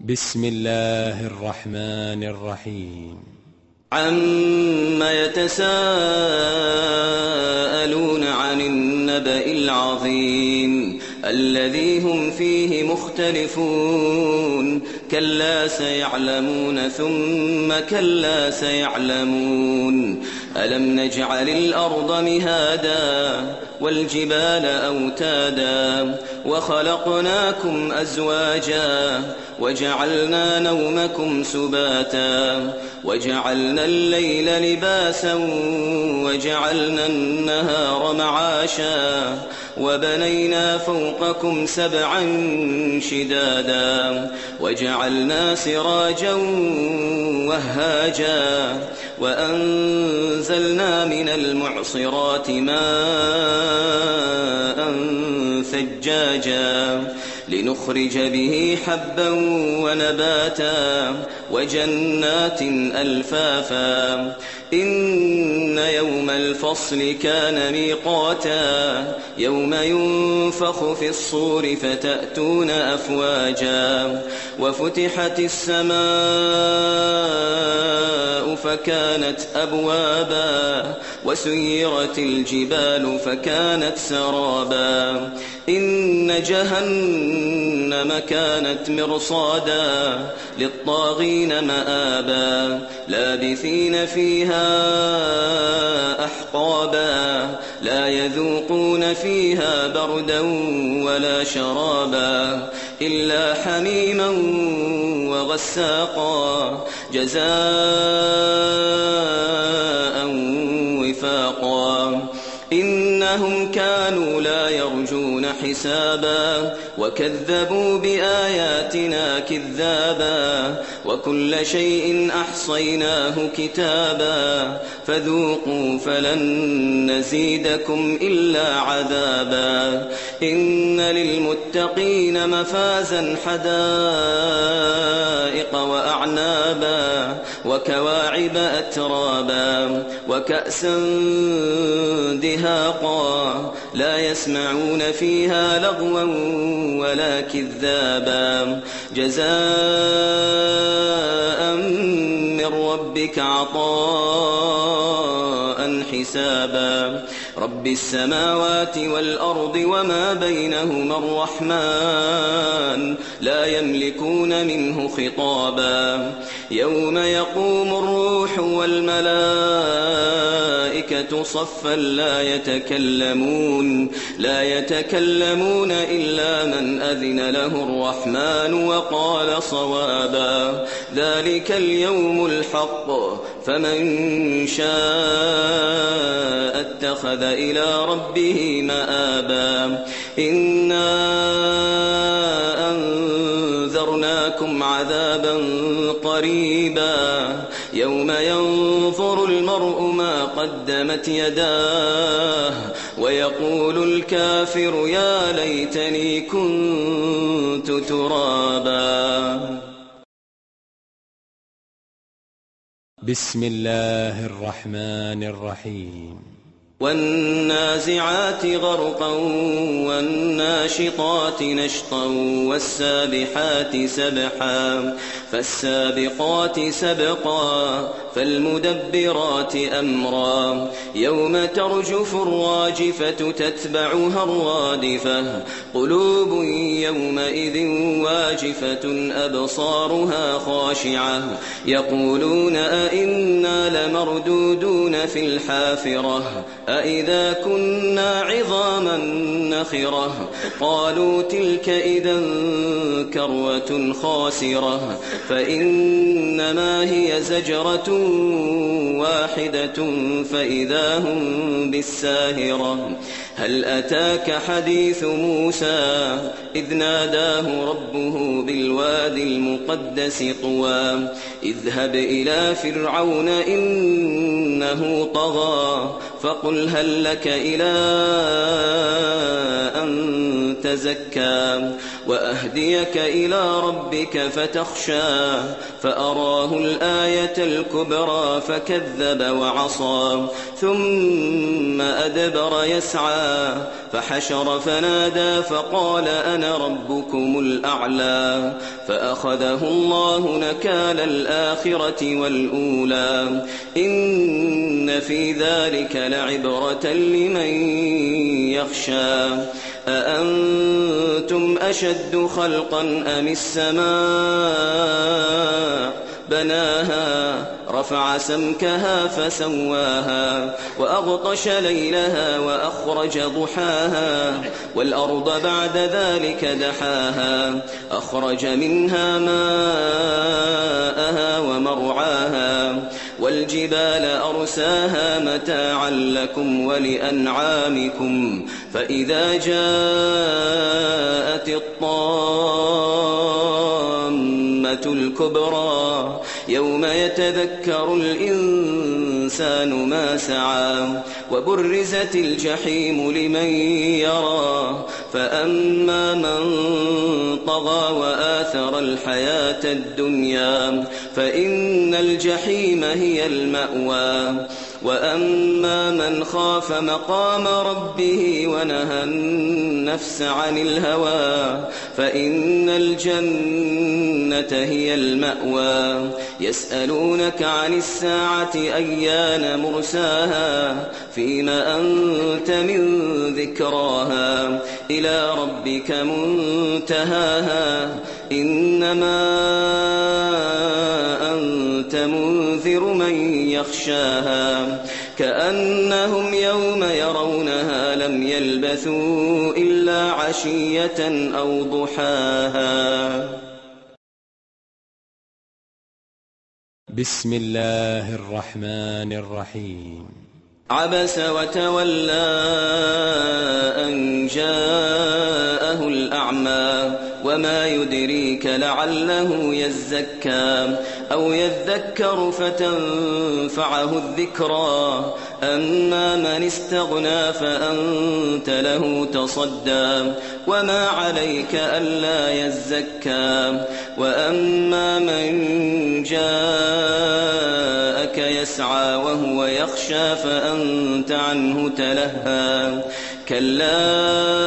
بسم الله الرحمن الرحيم. عَمَّ يَتَسَاءَلُونَ عَنِ النَّبَإِ الْعَظِيمِ الَّذِي هُمْ فِيهِ مُخْتَلِفُونَ كَلَّا سَيَعْلَمُونَ ثُمَّ كَلَّا سَيَعْلَمُونَ أَلَمْ نَجْعَلِ الْأَرْضَ مِهَادًا وَالْجِبَالَ أَوْتَادًا وَخَلَقْنَاكُمْ أَزْوَاجًا وَجَعَلْنَا نَوْمَكُمْ سُبَاتًا وَجَعَلْنَا اللَّيْلَ لِبَاسًا وَجَعَلْنَا النَّهَارَ مَعَاشًا وَبَنَيْنَا فَوْقَكُمْ سَبْعًا شِدَادًا وَجَعَلْنَا سِرَاجًا وَهَّاجًا وَأَنزَلْنَا مِنَ الْمُعْصِرَاتِ مَاءً ثَجَّاجًا لنخرج به حبا ونباتا وجنات ألفافا إن يوم الفصل كان ميقاتا يوم ينفخ في الصور فتأتون أفواجا وفتحت السماء فكانت أبوابا وسيرت الجبال فكانت سرابا إن جهنم كانت مرصادا للطاغين مآبا لابثين فيها أحقابا لا يذوقون فيها بردا ولا شرابا إلا حميما وغساقا جزاء وفاقا إنهم كانوا لا يرجون حسابا وكذبوا بآياتنا كذابا وكل شيء أحصيناه كتابا فذوقوا فلن نزيدكم إلا عذابا إن للمتقين مفازا حدائق وأعنابا وكواعب أترابا وكأسا دهاقا لا يسمعون فيها لغوا ولا كذابا جزاء من ربك عطاء حسابا رب السماوات والأرض وما بينهما الرحمن لا يملكون منه خطابا يوم يقوم الروح والملائكة صفا لا يتكلمون إلا من أذن له الرحمن وقال صوابا ذلك اليوم الحق فمن شاء اتخذ إلى ربه مآبا إنا أنذرناكم عذابا قريبا يوم ينظر المرء ما قدمت يداه ويقول الكافر يا ليتني كنت ترابا. بسم الله الرحمن الرحيم. والنازعات غرقا والناشطات نشطا والسابحات سبحا فالسابقات سبقا فالمدبرات أمرا يوم ترجف الراجفة تتبعها الرادفة قلوب يومئذ واجفة أبصارها خاشعة يقولون أئنا لمردودون في الحافرة أئذا كنا عظاما نخرة قالوا تلك إذا كروة خاسرة فإنما هي زجرة واحدة فإذا هم بالساهرة هل أتاك حديث موسى إذ ناداه ربه بالوادي المقدس طوى اذهب إلى فرعون إنه طغى فقل هل لك إلى أن تزكى وأهديك إلى ربك فتخشى فأراه الآية الكبرى فكذب وعصى ثم أدبر يسعى فحشر فنادى فقال أنا ربكم الأعلى فأخذه الله نكال الآخرة والأولى إن في ذلك لعبرة لمن يخشى أأنتم أشد خلقا أم السماء بناها رفع سمكها فسواها وأغطش ليلها وأخرج ضحاها والأرض بعد ذلك دحاها أخرج منها ماءها ومرعاها والجبال أرساها متاعا لكم ولأنعامكم فإذا جاءت الطامة الكبرى يوم يتذكر الإنسان ما سعى وبرزت الجحيم لمن يرى فأما من طغى وآثر الحياة الدنيا فإن الجحيم هي المأوى وأما من خاف مقام ربه ونهى النفس عن الهوى فإن الجنة هي المأوى يسألونك عن الساعة أيان مرساها فيما أنت من ذكراها إلى ربك منتهاها إنما أنت منذر من يخشاها كأنهم يوم يرونها لم يلبثوا إلا عشية أو ضحاها. بسم الله الرحمن الرحيم. عبس وتولى أن جاءه الأعمى وما يدريك لعله يزكى أو يذكر فتنفعه الذكرى أما من استغنى فأنت له تصدى وما عليك ألا يزكى وأما من جاءك يسعى وهو يخشى فأنت عنه تلهى كلا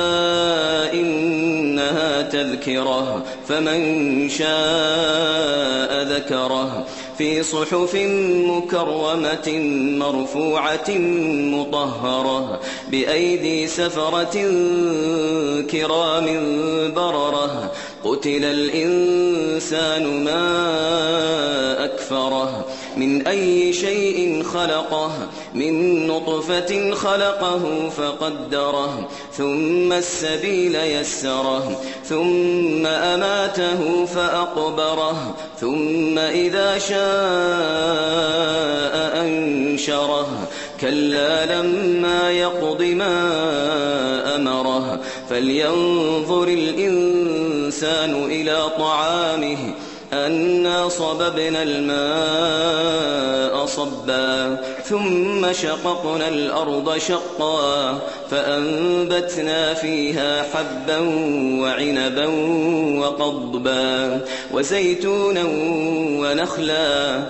إنها تذكرة فمن شاء ذكره في صحف مكرمة مرفوعة مطهرة بأيدي سفرة كرام بررة قتل الإنسان ما أكفره من أي شيء خلقه من نطفة خلقه فقدره ثم السبيل يسره ثم أماته فأقبره ثم إذا شاء أنشره كلا لما يقض ما أمره فلينظر الإنسان إلى طعامه أنا صببنا الماء صبا ثم شققنا الأرض شقا فأنبتنا فيها حبا وعنبا وقضبا وزيتونا ونخلا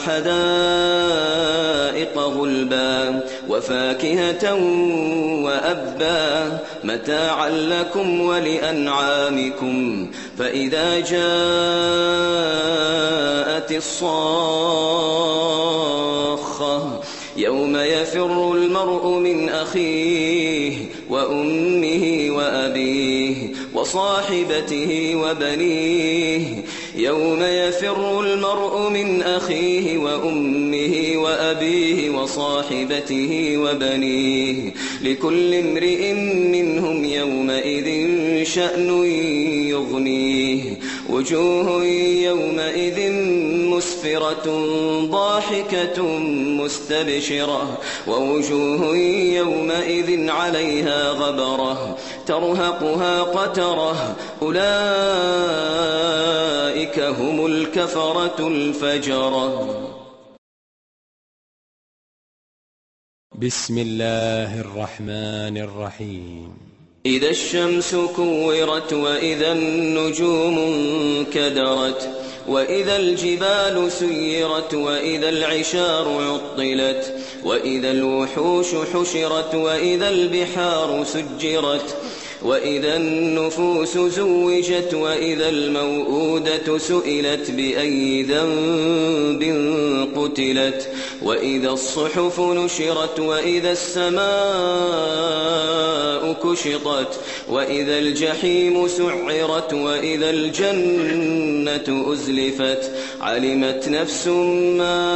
وحدائق غلبا وفاكهة وأبا متاعا لكم ولأنعامكم فإذا جاءت الصاخة يوم يفر المرء من أخيه وأمه وأبيه وصاحبته وبنيه يوم يفر المرء من أخيه وأمه وأبيه وصاحبته وبنيه لكل امرئ منهم يومئذ شأن يغنيه وجوه يومئذ مسفرة ضاحكة مستبشرة ووجوه يومئذ عليها غبرة ترهقها قترة أولئك هم الكفرة الفجرة. بسم الله الرحمن الرحيم. إذا الشمس كورت وإذا النجوم انكدرت وإذا الجبال سيرت وإذا العشار عطلت وإذا الوحوش حشرت وإذا البحار سجرت وإذا النفوس زوجت وإذا الموءودة سئلت بأي ذنب قتلت وإذا الصحف نشرت وإذا السماء كشطت وإذا الجحيم سعرت وإذا الجنة أزلفت علمت نفس ما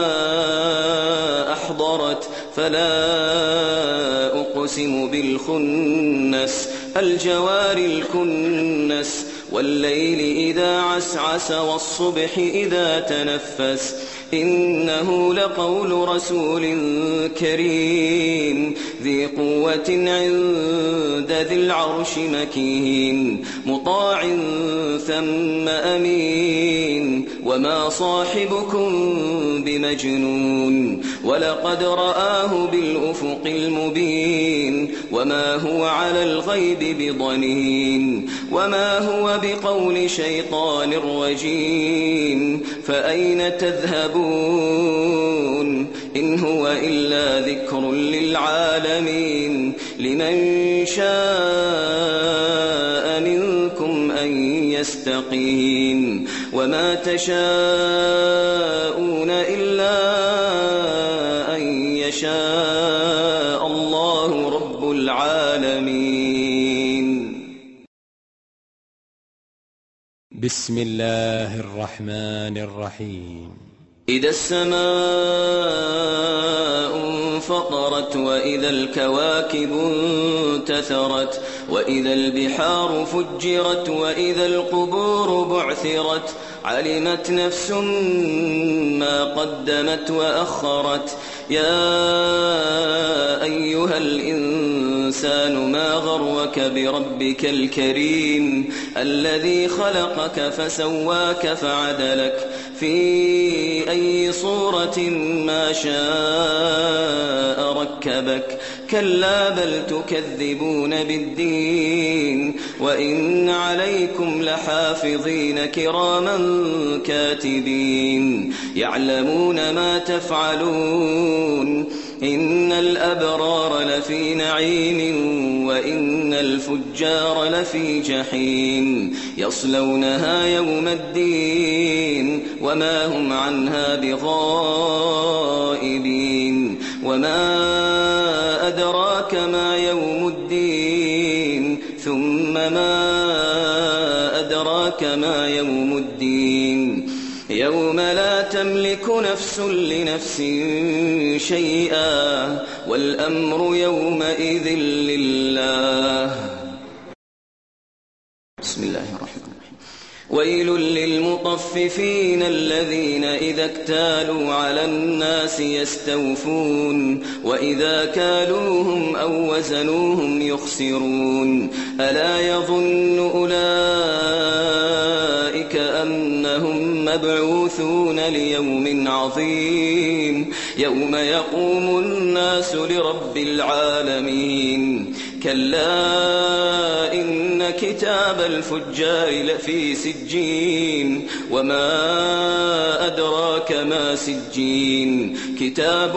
أحضرت فلا أقسم بالخنس الجوار الكنس والليل إذا عسعس والصبح إذا تنفس إنه لقول رسول كريم ذي قوة عند ذي العرش مكين مطاع ثم أمين وما صاحبكم بمجنون ولقد رآه بالأفق المبين وما هو على الغيب بضنين وما هو بقول شيطان رجيم فأين تذهبون إن هو إلا ذكر للعالمين لمن شاء منكم أن يستقيم وما تشاءون إلا أن يشاء الله رب العالمين. بسم الله الرحمن الرحيم. إذا السماء انفطرت وإذا الكواكب انتثرت وإذا البحار فجرت وإذا القبور بعثرت علمت نفس ما قدمت وأخرت يا أيها الإنسان ما غرك بربك الكريم الذي خلقك فسواك فعدلك في أي صورة ما شاء ركبك كلا بل تكذبون بالدين وإن عليكم لحافظين كراما كاتبين يعلمون ما تفعلون إن الأبرار لفي نعيم وإن الفجار لفي جحيم يصلونها يوم الدين وما هم عنها بغائبين وما أدراك ما يوم الدين ثم ما أدراك ما يوم الدين يوم لا تملك نفس لنفس شيئا والأمر يومئذ لله. بسم الله الرحمن الرحيم. ويل للمطففين الذين إذا اكتالوا على الناس يستوفون وإذا كالوهم أو وزنوهم يخسرون ألا يظن أولئك أنهم مبعوثون ليوم عظيم يوم يقوم الناس لرب العالمين كلا إن كتاب الفجار لفي سجين وما أدراك ما سجين كتاب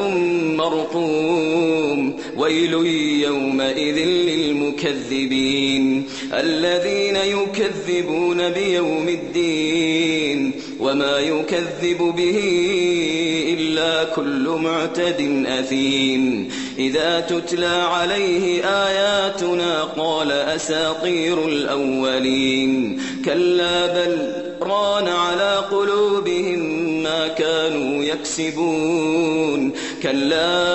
مرقوم ويل يومئذ للمكذبين الذين يكذبون بيوم الدين وما يكذب به إلا كل معتد أثيم إذا تتلى عليه آياتنا قال أساطير الأولين كلا بل ران على قلوبهم ما كانوا يكسبون كلا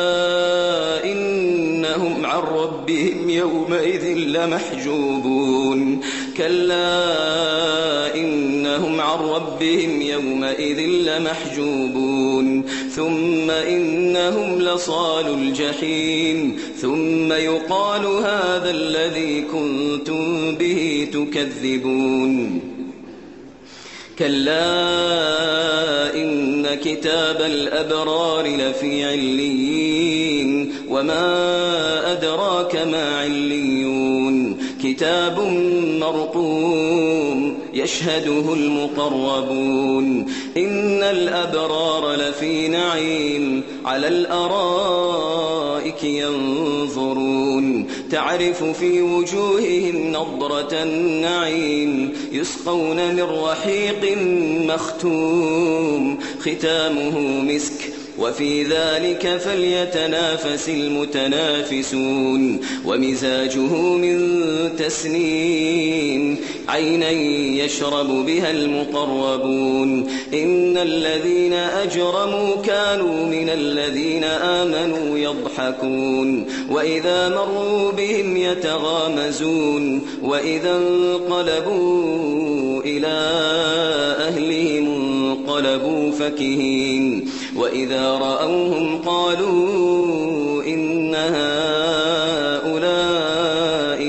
إنهم عن ربهم يومئذ لمحجوبون كلا إنهم عن ربهم يومئذ لمحجوبون ثم إنهم لصال الجحيم ثم يقال هذا الذي كنتم به تكذبون كلا إن كتاب الأبرار لفي عليين وما أدراك ما عليون كتاب مرقوم يشهده المقربون إن الأبرار لفي نعيم على الأرائك ينظرون تعرف في وجوههم نضرة النعيم يسقون من رحيق مختوم ختامه مسك وفي ذلك فليتنافس المتنافسون ومزاجه من تسنيم عينا يشرب بها المقربون إن الذين أجرموا كانوا من الذين آمنوا يضحكون وإذا مروا بهم يتغامزون وإذا انقلبوا إلى أهلهم انقلبوا فكهين وإذا رأوهم قالوا إن هؤلاء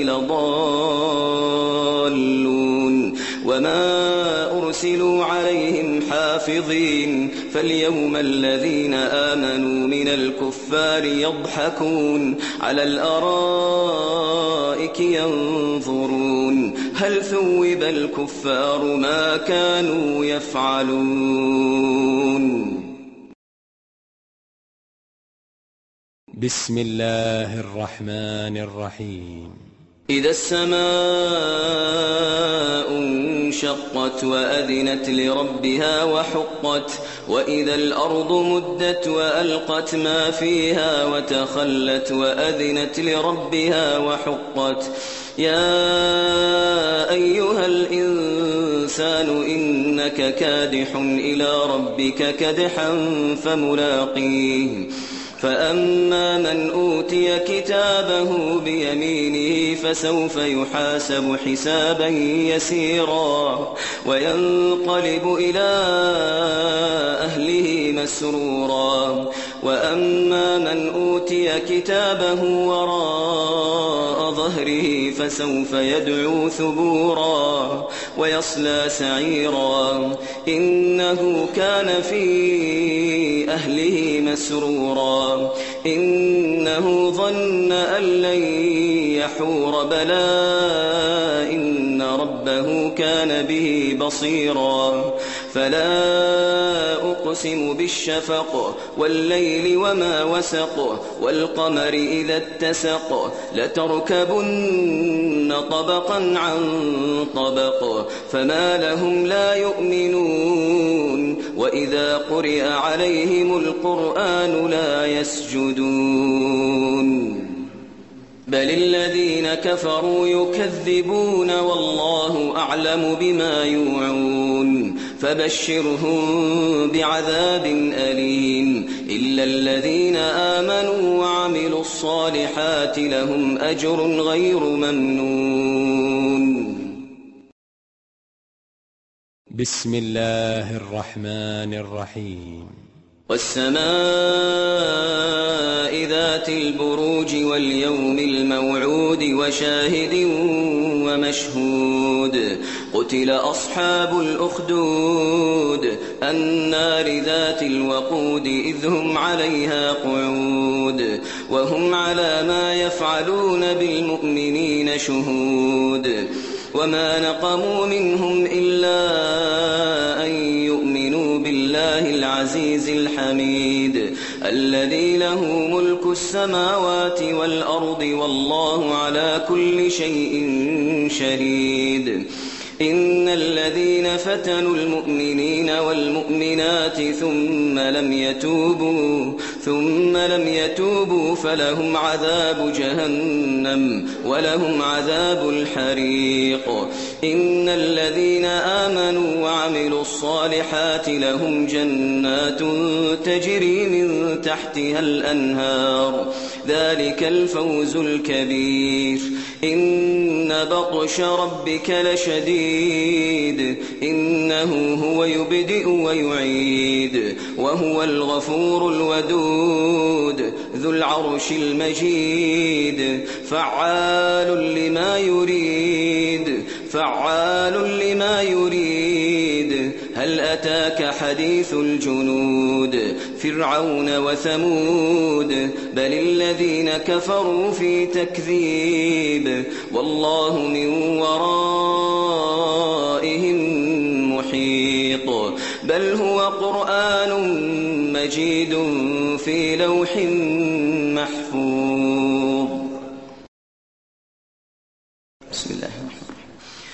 لضالون وما أرسلوا عليهم حافظين فاليوم الذين آمنوا من الكفار يضحكون على الأرائك ينظرون هل ثوب الكفار ما كانوا يفعلون. بسم الله الرحمن الرحيم. إذا السماء انشقت وأذنت لربها وحقت وإذا الأرض مدت وألقت ما فيها وتخلت وأذنت لربها وحقت يا أيها الإنسان إنك كادح إلى ربك كدحا فملاقيه فأما من أوتي كتابه بيمينه فسوف يحاسب حسابا يسيرا وينقلب إلى أهله مسرورا وأما من أوتي كتابه وراء ظهره فسوف يدعو ثبورا ويصلى سعيرا إنه كان في أهله مسرورا إنه ظن أن لن يحور بلى إن ربه كان به بصيرا فلا أقسم بالشفق والليل وما وسق والقمر إذا اتسق لتركبن طبقا عن طبق فما لهم لا يؤمنون وإذا قرئ عليهم القرآن لا يسجدون بل الذين كفروا يكذبون والله أعلم بما يوعون فبشرهم بعذاب أليم إلا الذين آمنوا وعملوا الصالحات لهم أجر غير ممنون. بسم الله الرحمن الرحيم. والسماء ذات البروج واليوم الموعود وشاهد ومشهود قتل أصحاب الأخدود النار ذات الوقود إذ هم عليها قعود وهم على ما يفعلون بالمؤمنين شهود وما نقموا منهم إلا أن يؤمنوا بالله العزيز الحميد الذي له ملك السماوات والأرض والله على كل شيء شهيد. إن الذين فتنوا المؤمنين والمؤمنات ثم لم يتوبوا فلهم عذاب جهنم ولهم عذاب الحريق. إن الذين آمنوا وعملوا الصالحات لهم جنات تجري من تحتها الأنهار ذلك الفوز الكبير. إن بطش ربك لشديد إنه هو يبدئ ويعيد وهو الغفور الودود ذو العرش المجيد فعال لما يريد هل أتاك حديث الجنود فرعون وثمود بل الذين كفروا في تكذيب والله من ورائهم محيط بل هو قرآن مجيد في لوح محفوظ. بسم الله الرحمن الرحيم.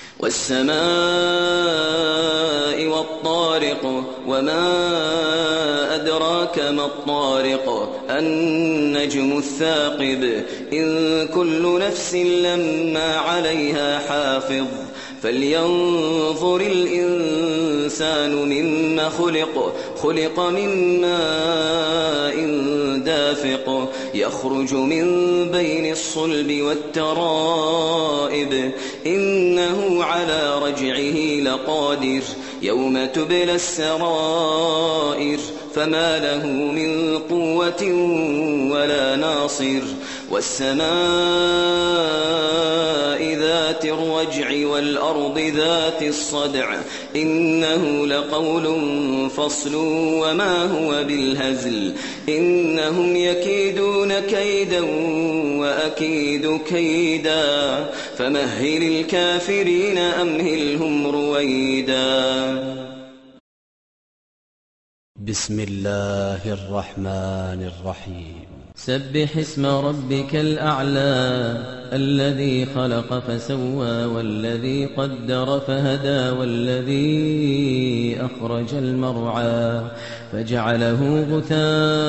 والسماء والطارق وما أدراك ما الطارق النجم الثاقب إن كل نفس لما عليها حافظ فلينظر الإنسان مما خلق من ماء دافق يخرج من بين الصلب والترائب إنه على رجعه لقادر يوم تبلى السرائر فما له من قوة ولا ناصر والسماء ذات الرجع والأرض ذات الصدع إنه لقول فصل وما هو بالهزل إنهم يكيدون كيدا وأكيد كيدا فمهل الكافرين أمهلهم رويدا. بسم الله الرحمن الرحيم. سبح اسم ربك الأعلى الذي خلق فسوى والذي قدر فهدى والذي أخرج المرعى فجعله غثاء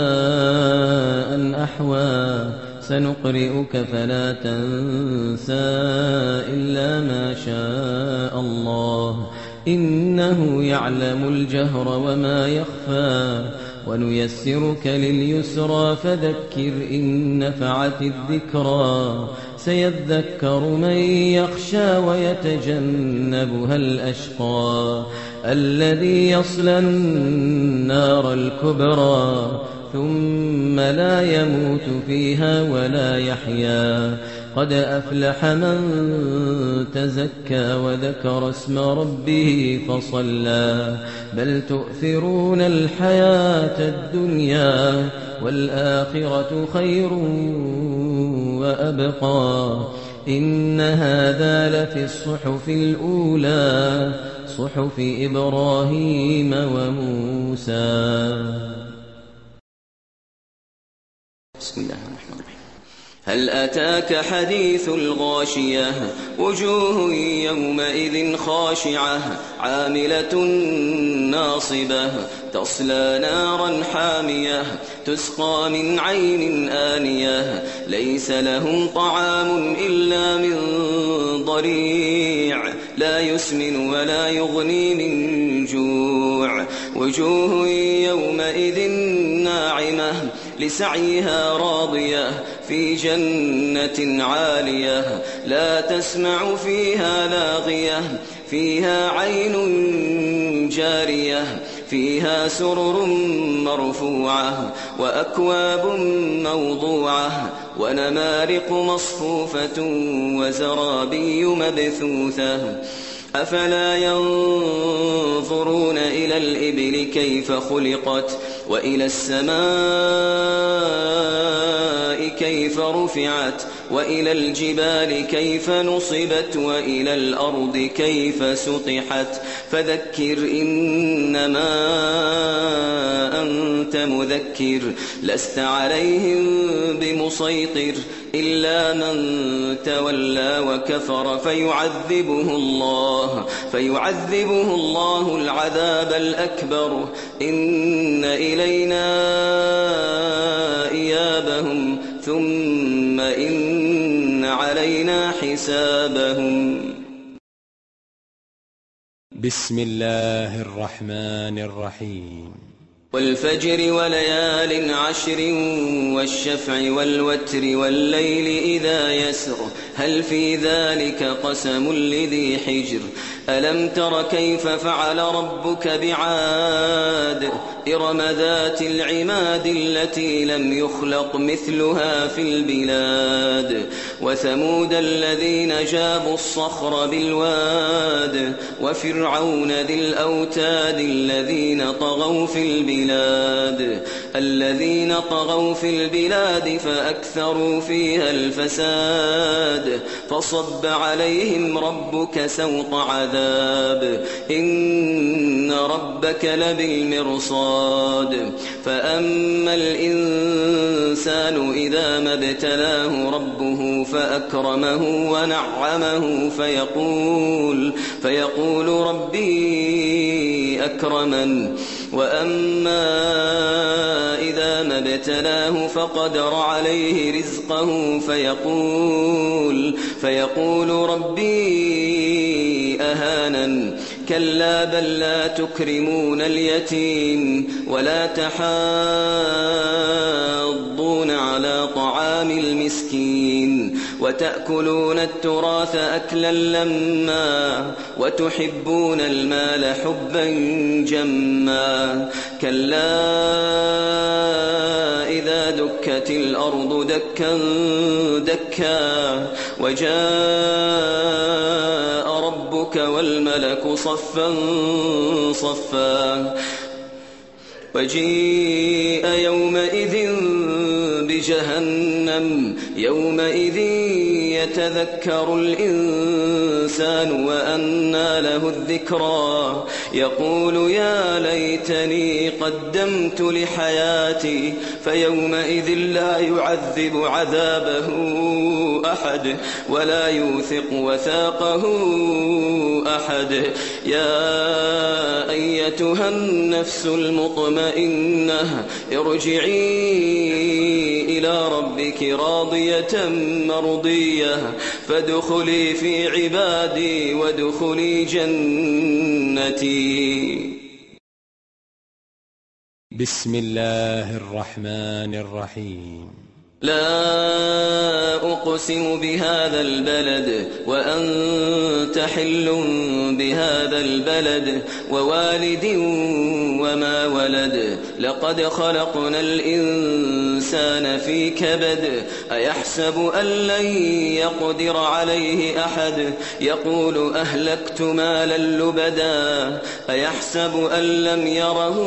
أحوى سنقرئك فلا تنسى إلا ما شاء الله إنه يعلم الجهر وما يخفى ونيسرك لليسرى فذكر إن نفعت الذكرى سيذكر من يخشى ويتجنبها الأشقى الذي يصلى النار الكبرى ثم لا يموت فيها ولا يحيا قد أفلح من تزكى وذكر اسم ربه فصلى بل تؤثرون الحياة الدنيا والآخرة خير وأبقى إن هذا لفي الصحف الأولى صحف إبراهيم وموسى. بسم الله الرحمن الرحيم. هل أتاك حديث الغاشية وجوه يومئذ خاشعة عاملة ناصبة تصلى نارا حامية تسقى من عين آنية ليس لهم طعام إلا من ضريع لا يسمن ولا يغني من جوع وجوه يومئذ ناعمة لسعيها راضية في جنة عالية لا تسمع فيها لاغية فيها عين جارية فيها سرر مرفوعة وأكواب موضوعة ونمارق مصفوفة وزرابي مبثوثة أفلا ينظرون إلى الإبل كيف خلقت وإلى السماء كيف رفعت وإلى الجبال كيف نصبت وإلى الأرض كيف سطحت فذكر إنما أنت مذكر لست عليهم بمسيطر إلا من تولى وكفر فيعذبه الله العذاب الأكبر إن إلينا إيابهم ثم إن علينا حسابهم. بسم الله الرحمن الرحيم. والفجر وليال عشر والشفع والوتر والليل إذا يسر هل في ذلك قسم لذي حجر ألم تر كيف فعل ربك بعاد إرم ذات العماد التي لم يخلق مثلها في البلاد وثمود الذين جابوا الصخر بالواد وفرعون ذي الأوتاد الذين طغوا في البلاد فأكثروا فيها الفساد فصب عليهم ربك سوط عذاب إن ربك لبالمرصاد فأما الإنسان إذا ما ابتلاه ربه فأكرمه ونعمه فيقول ربي أكرمن وأما إذا ما ابتلاه فقدر عليه رزقه فيقول ربي أهانن كلا بل لا تكرمون اليتيم ولا تحاضون على طعام المسكين وتأكلون التراث أكلا لما وتحبون المال حبا جما كلا إذا دكت الأرض دكا دكا وجاء ربك والملك صفا صفا وجيء يومئذ بجهنم يومئذ يتذكر الإنسان وأنى له الذكرى يقول يا ليتني قدمت لحياتي فيومئذ لا يعذب عذابه أحد ولا يوثق وثاقه أحد يا أيتها النفس المطمئنة ارجعي إلى ربك راضية مرضية فادخلي في عبادي وادخلي جنتي. بسم الله الرحمن الرحيم. لا أقسم بهذا البلد وأنت حل بهذا البلد ووالد وما ولد لقد خلقنا الإنسان في كبد أيحسب أن لن يقدر عليه أحد يقول أهلكت مالا لبدا أيحسب أن لم يره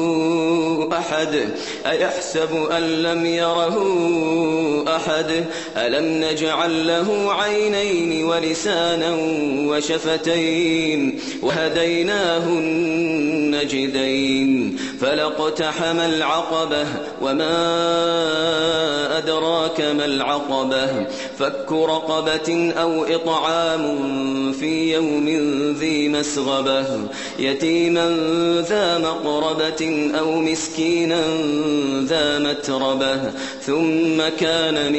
أحد ألم نجعل له عينين ولسانا وشفتين وهديناه النجدين فلاقتحم العقبة وما أدراك ما العقبة فك رقبة أو إطعام في يوم ذي مسغبة يتيما ذا مقربة أو مسكينا ذا متربة ثم كان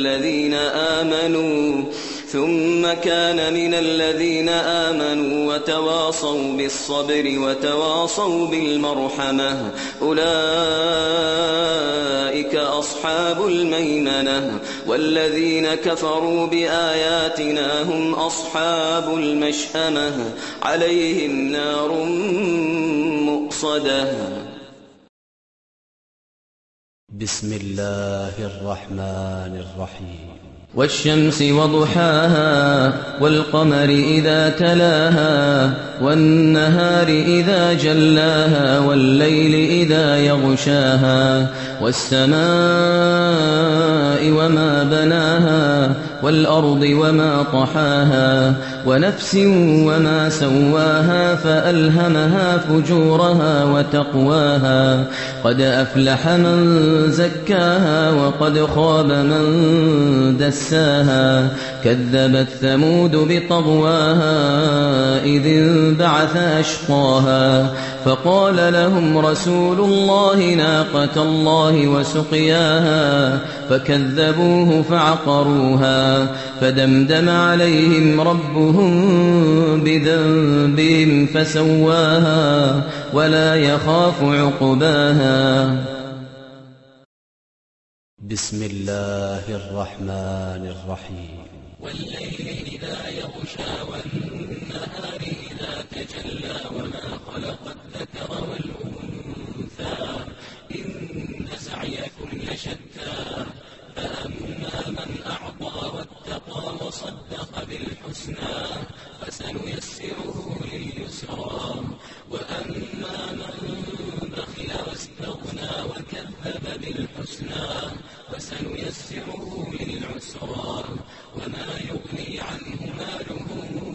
من الذين آمنوا وتواصوا بالصبر وتواصوا بالمرحمة أولئك أصحاب الميمنة والذين كفروا بآياتنا هم أصحاب المشأمة عليهم نار مؤصدة. بسم الله الرحمن الرحيم. والشمس وضحاها والقمر إذا تلاها والنهار إذا جلاها والليل إذا يغشاها والسماء وما بناها والأرض وما طحاها ونفس وما سواها فألهمها فجورها وتقواها قد أفلح من زكاها وقد خاب من دساها كذبت ثمود بطغواها إذ انبعث أشقاها فقال لهم رسول الله ناقة الله وسقياها فكذبوه فعقروها فدمدم عليهم ربهم بذنبهم فسواها ولا يخاف عقباها. بسم الله الرحمن الرحيم. والليل إذا يغشى والنهار إذا تجلى وما خلق الذكر والأنثى إن سعيكم لشتى فأما من أعطى واتقى وصدق بالحسنى فسنيسره لليسرى وأما من بخل واستغنى وكذب بالحسنى فسنيسره للعسرى وما يغني عنه ماله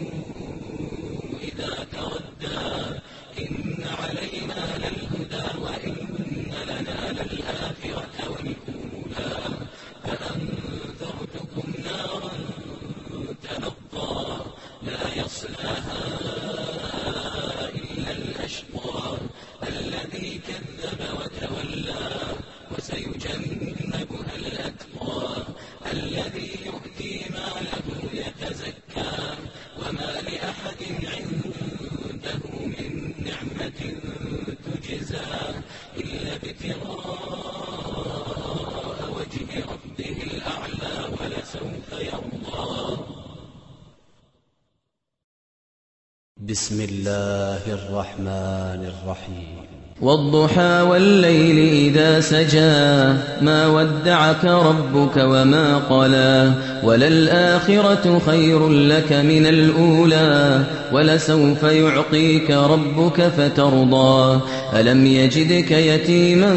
إذا تردى إن علينا للهدى وإن لنا للآخرة والأولى فأنذرتكم نارا تلظى لا يصلاها إلا الأشقى الذي كذب وتولى وسيجنبها الأتقى الذي يؤتي ماله يتزكى وما لأحد عنده من نعمة تجزى إلا ابتغاء وجه ربه الأعلى ولسوف يرضى. بسم الله الرحمن الرحيم والضحى والليل إذا سجى ما ودعك ربك وما قلى وللآخرة خير لك من الأولى ولسوف يعطيك ربك فترضى ألم يجدك يتيما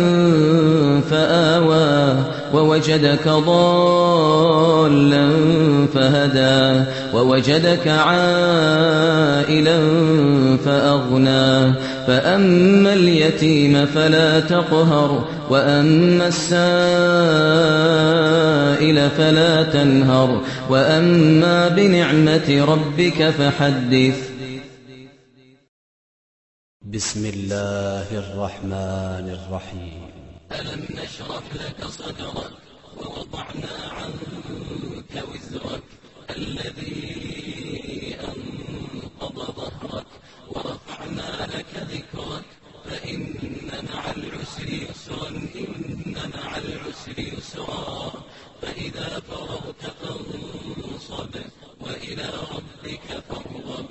فآوى ووجدك ضالا فهدى ووجدك عائلا فأغنى فأما اليتيم فلا تقهر وأما السائل فلا تنهر وأما بنعمة ربك فحدث. بسم الله الرحمن الرحيم ألم نشرح لك صدرك ووضعنا عنك وزرك الذي أنقض ظهرك ورفعنا لك ذكرك فإن مع العسر يسرا إن مع العسر يسرا فإذا فرغت فانصب وإلى ربك فارغب.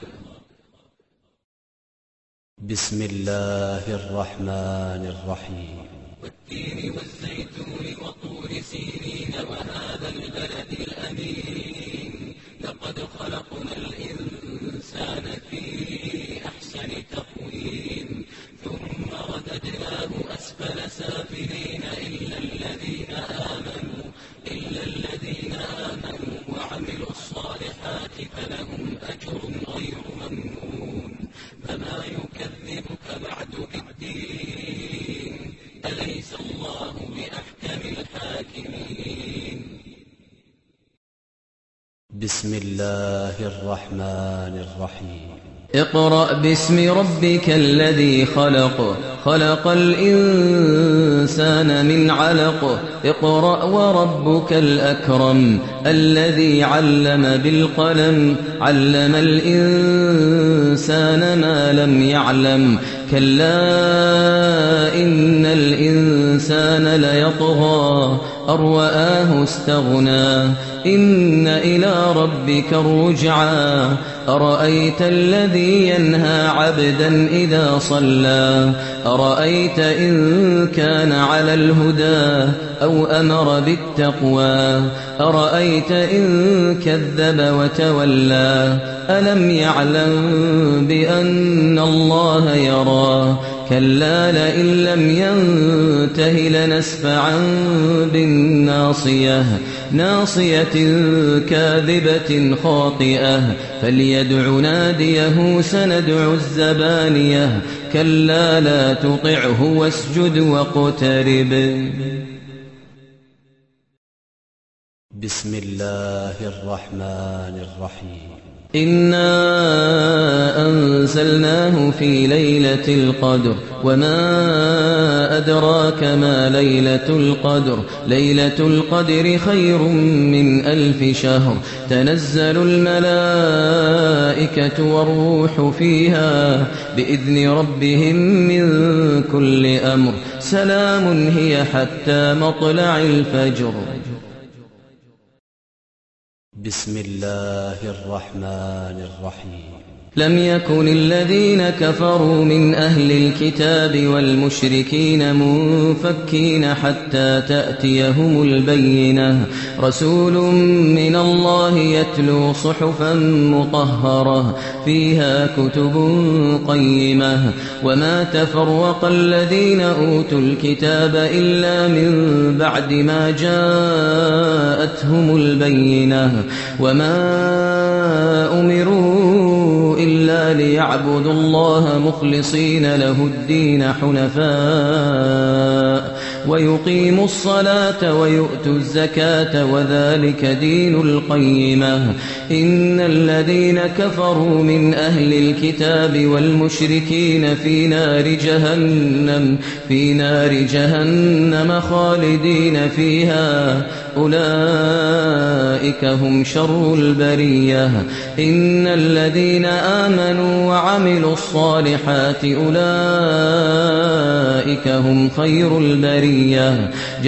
بسم الله الرحمن الرحيم والتين والزيتون وطور سينين وهذا البلد الأمين لقد خلقنا الإنسان في أحسن تقويم ثم رددناه أسفل سافلين إلا الذين آمنوا وعملوا الصالحات فلهم أجر غير ممنون فما يكذبك بعد بالدين أليس الله بأحكم الحاكمين. بسم الله الرحمن الرحيم اقرأ باسم ربك الذي خلق خلق الإنسان من علق اقرأ وربك الأكرم الذي علم بالقلم علم الإنسان ما لم يعلم كلا إن الإنسان ليطغى أن رآه استغنى إن إلى ربك الرجعى أرأيت الذي ينهى عبدا إذا صلى أرأيت إن كان على الهدى أو أمر بالتقوى أرأيت إن كذب وتولى ألم يعلم بأن الله يرى كلا لئن لم ينته لنسفعا بالناصية ناصية كاذبة خاطئة فليدع ناديه سندع الزبانية كلا لا تطعه واسجد واقترب. بسم الله الرحمن الرحيم إنا أنزلناه في ليلة القدر وما أدراك ما ليلة القدر ليلة القدر خير من 1000 شهر تنزل الملائكة والروح فيها بإذن ربهم من كل أمر سلام هي حتى مطلع الفجر. بسم الله الرحمن الرحيم لم يكن الذين كفروا من أهل الكتاب والمشركين منفكين حتى تأتيهم البينة رسول من الله يتلو صحفا مطهرة فيها كتب قيمة وما تفرق الذين أوتوا الكتاب إلا من بعد ما جاءتهم البينة وما أمروا إلا ليعبدوا الله مخلصين له الدين حنفاء ويقيموا الصلاة ويؤتوا الزكاة وذلك دين القيمة إن الذين كفروا من أهل الكتاب والمشركين في نار جهنم خالدين فيها أولئك هم شر البرية إن الذين آمنوا وعملوا الصالحات أولئك هم خير البرية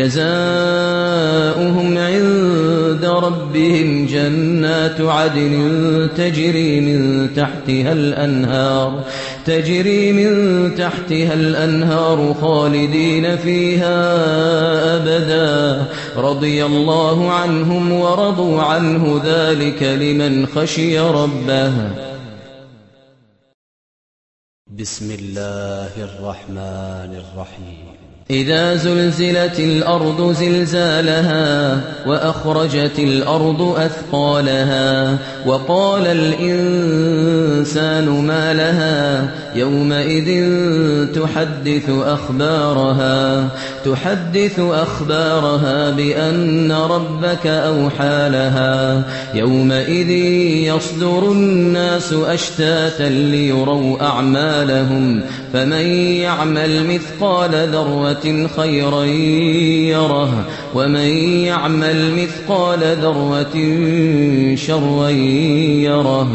جزاؤهم عند ربهم جنات عدن تجري من تحتها الأنهار خالدين فيها أبدا رضي الله عنهم ورضوا عنه ذلك لمن خشي ربه. بسم الله الرحمن الرحيم. إذا زلزلت الأرض زلزالها وأخرجت الأرض أثقالها وقال الإنسان ما لها يومئذ تحدث أخبارها بأن ربك أوحى لها يومئذ يصدر الناس أشتاتا ليروا أعمالهم فمن يعمل مثقال ذرة خيرا يره ومن يعمل مثقال ذرة شرا يره.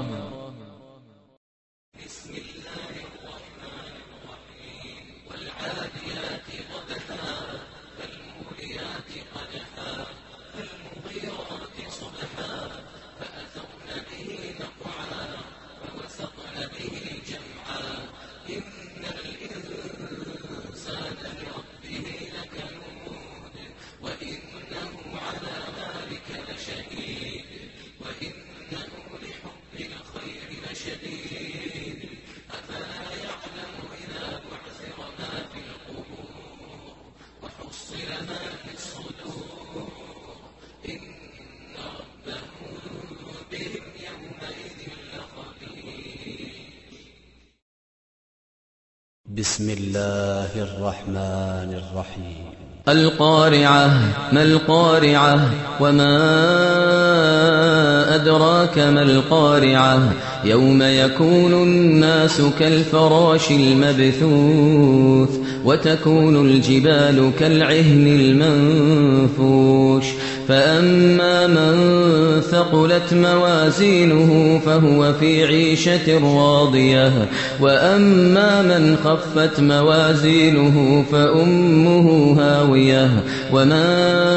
بسم الله الرحمن الرحيم. والعاديات ضبحا فالموريات قدحا فالمغيرات صبحا فأثرن به نقعا فوسطن به جمعا إن الإنسان لربه لكنود وإنه على ذلك لشهيد وإنه لحب الخير لشديد أفلا يعلم إذا بعثر ما في القبور وحصل ما في الصدور إن ربهم بهم يومئذ لخبير. بسم الله الرحمن الرحيم. القارعة ما القارعة وما أدراك ما القارعة يوم يكون الناس كالفراش المبثوث وتكون الجبال كالعهن المنفوش فأما من ثقلت موازينه فهو في عيشة راضية وأما من خفت موازينه فأمه هاوية وما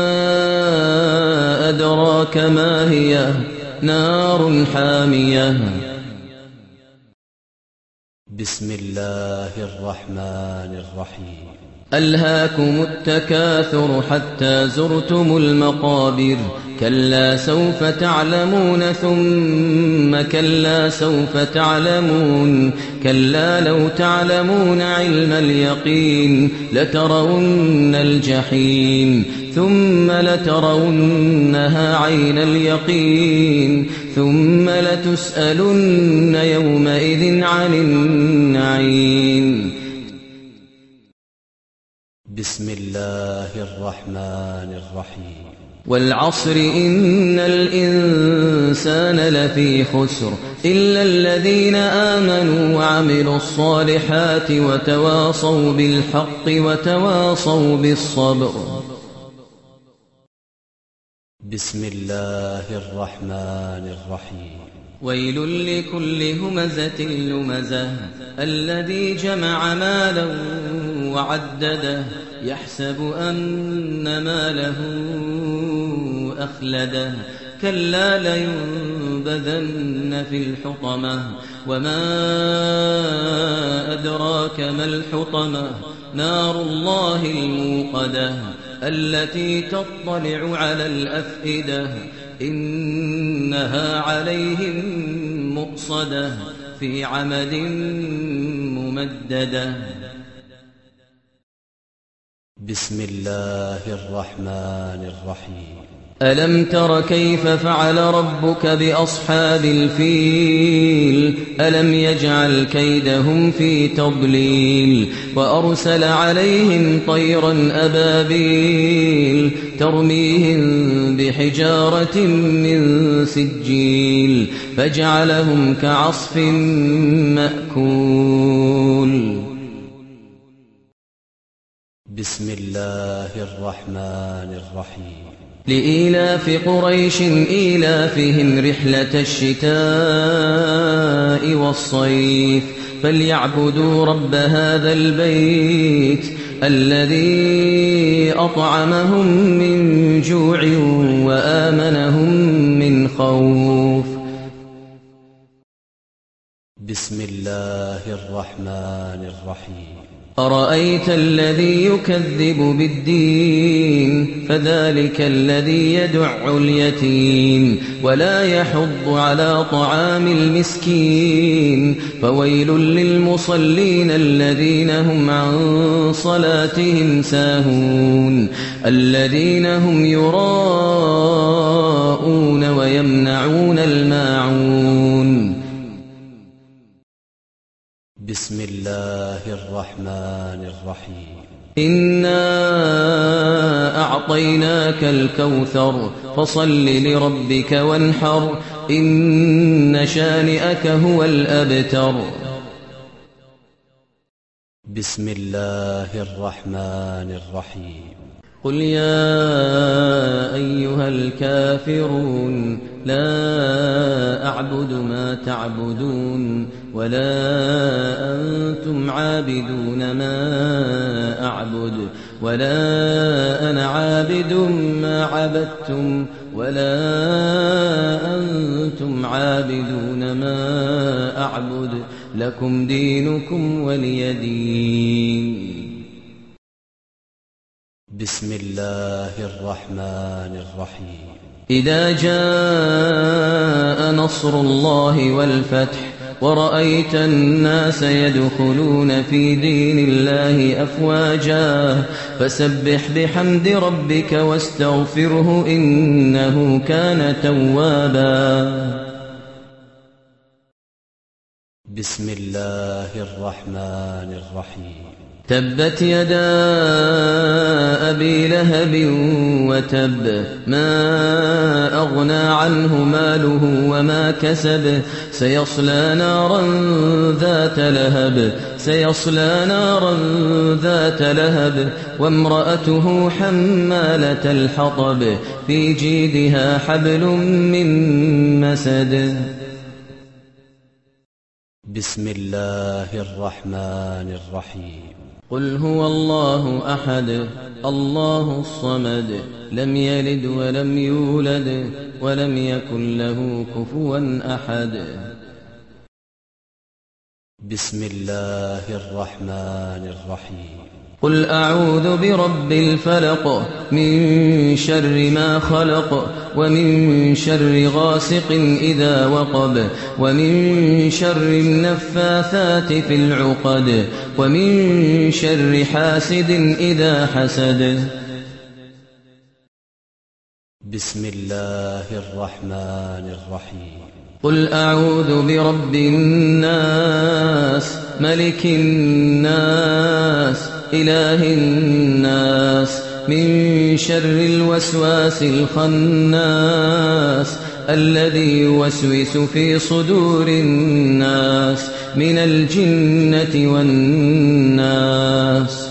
أدراك ما هي نار حامية. بسم الله الرحمن الرحيم. ألهاكم التكاثر حتى زرتم المقابر كلا سوف تعلمون ثم كلا سوف تعلمون كلا لو تعلمون علم اليقين لترون الجحيم ثم لترونها عين اليقين ثم لتسألن يومئذ عن النعيم. بسم الله الرحمن الرحيم. والعصر إن الإنسان لفي خسر إلا الذين آمنوا وعملوا الصالحات وتواصوا بالحق وتواصوا بالصبر. بسم الله الرحمن الرحيم. ويل لكل همزة لمزة الذي جمع مالا وعدده يحسب أن ماله أخلده كلا لينبذن في الحطمة وما أدراك ما الحطمة نار الله الموقدة التي تطلع على الأفئدة إنها عليهم مؤصدة في عمد ممددة. بسم الله الرحمن الرحيم. ألم تر كيف فعل ربك بأصحاب الفيل ألم يجعل كيدهم في تضليل وأرسل عليهم طيرا أبابيل ترميهم بحجارة من سجيل فجعلهم كعصف مأكول. بسم الله الرحمن الرحيم. لإيلاف قريش إيلافهم رحلة الشتاء والصيف فليعبدوا رب هذا البيت الذي أطعمهم من جوع وآمنهم من خوف. بسم الله الرحمن الرحيم. أرأيت الذي يكذب بالدين فذلك الذي يدع اليتيم ولا يحض على طعام المسكين فويل للمصلين الذين هم عن صلاتهم ساهون الذين هم يراءون ويمنعون الماعون. بسم الله الرحمن الرحيم. إنا أعطيناك الكوثر فصل لربك وانحر إن شانئك هو الأبتر. بسم الله الرحمن الرحيم. قل يا أيها الكافرون لا أعبد ما تعبدون ولا أنتم عابدون ما أعبد ولا أنا عابد ما عبدتم ولا أنتم عابدون ما أعبد لكم دينكم ولي دين. بسم الله الرحمن الرحيم. إذا جاء نصر الله والفتح ورأيت الناس يدخلون في دين الله أفواجا فسبح بحمد ربك واستغفره إنه كان توابا. بسم الله الرحمن الرحيم. تبت يدا أبي لهب وتب ما أغنى عنه ماله وما كسب سيصلى نارا ذات لهب وامرأته حمالة الحطب في جيدها حبل من مسد. بسم الله الرحمن الرحيم. قل هو الله أحد الله الصمد لم يلد ولم يولد ولم يكن له كفوا أحد. بسم الله الرحمن الرحيم. قل أعوذ برب الفلق من شر ما خلق ومن شر غاسق إذا وقب ومن شر النفاثات في العقد ومن شر حاسد إذا حسد. بسم الله الرحمن الرحيم. قل أعوذ برب الناس ملك الناس إله الناس من شر الوسواس الخناس الذي يوسوس في صدور الناس من الجنة والناس.